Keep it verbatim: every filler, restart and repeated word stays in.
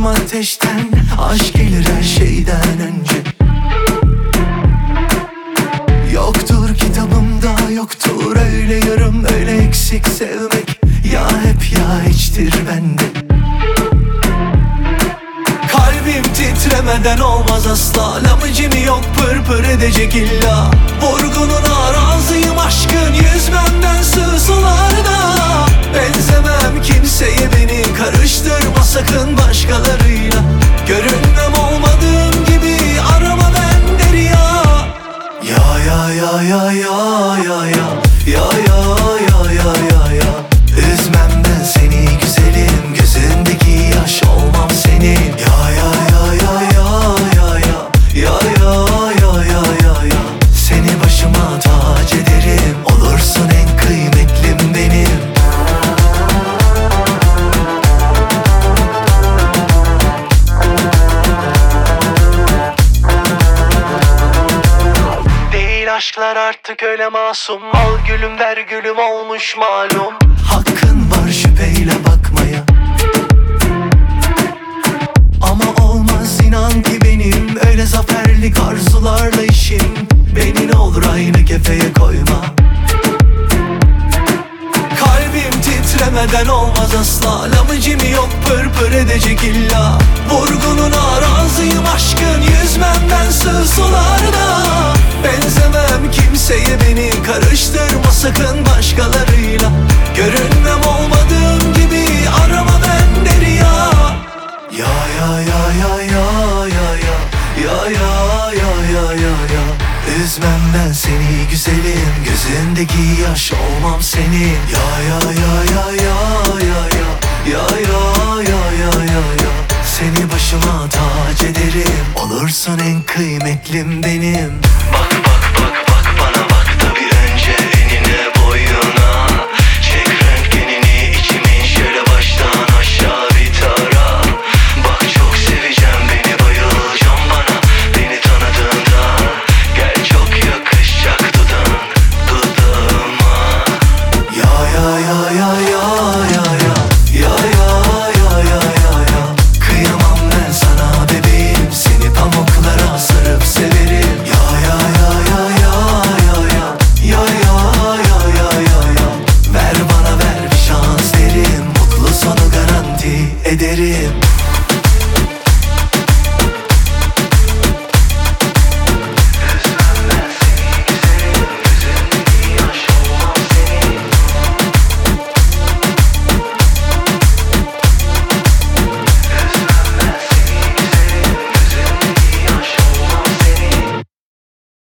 Kalbim ateşten, aşk gelir her şeyden önce. Yoktur kitabımda, yoktur öyle yarım, öyle eksik sevmek. Ya hep ya hiçtir bende. Kalbim titremeden olmaz asla, lamıcımı yok pır pır edecek illa. Vurgununa razıyım aşkın, yüzmemden sığ sularda. Benzemem kimseye, beni karıştırma sakın başkalarıyla. Görünmem olmadığım gibi, arama ben derya. Ya ya ya ya ya ya ya ya ya ya ya ya. Üzmem ben seni güzelim, gözündeki yaş olmam senin. Ya ya ya ya ya ya ya ya ya ya ya ya. Seni başıma tac ederim, olursun en kıymetlim benim. Değil aşklar artık öyle masum, al gülüm ver gülüm olmuş malum. Hakkın var şüpheyle bakmaya, ama olmaz inan ki benim öyle zaferlik arzularla işim. Beni ne olur aynı kefeye koyma. Kalbim titremeden olmaz asla, lamıcımı yok pır pır edecek illa. Vurgununa razıyım aşkın, yüzmemden sığ sularda. Benzemem kimseye, beni karıştırma sakın başkalarıyla. Görünmem olmadığım gibi, arama ben derya. Ya ya ya ya ya ya ya ya ya ya ya ya ya. Üzmem ben seni güzelim, gözündeki yaş olmam senin. Ya ya ya ya ya ya ya ya ya ya ya ya ya. Seni başıma tac ederim, olursun en kıymetlim benim. Bak bak bak bak bana bak da bir önce enine boyuna. Çek röntgenini içimin şöyle baştan aşağı bir tara. Bak çok seveceğim beni, bayılacağım bana beni tanıdığında. Gel çok yakışacak dudağın dudağıma. Ya ya ya ya ya ya ya ya ya ya ya ya. Kıyamam ben sana bebeğim, seni pamuklara sarıp severim. Ya ya ya ya ya ya ya ya ya ya ya ya ya. Ver bana ver bir şans derim, mutlu sonu garanti ederim.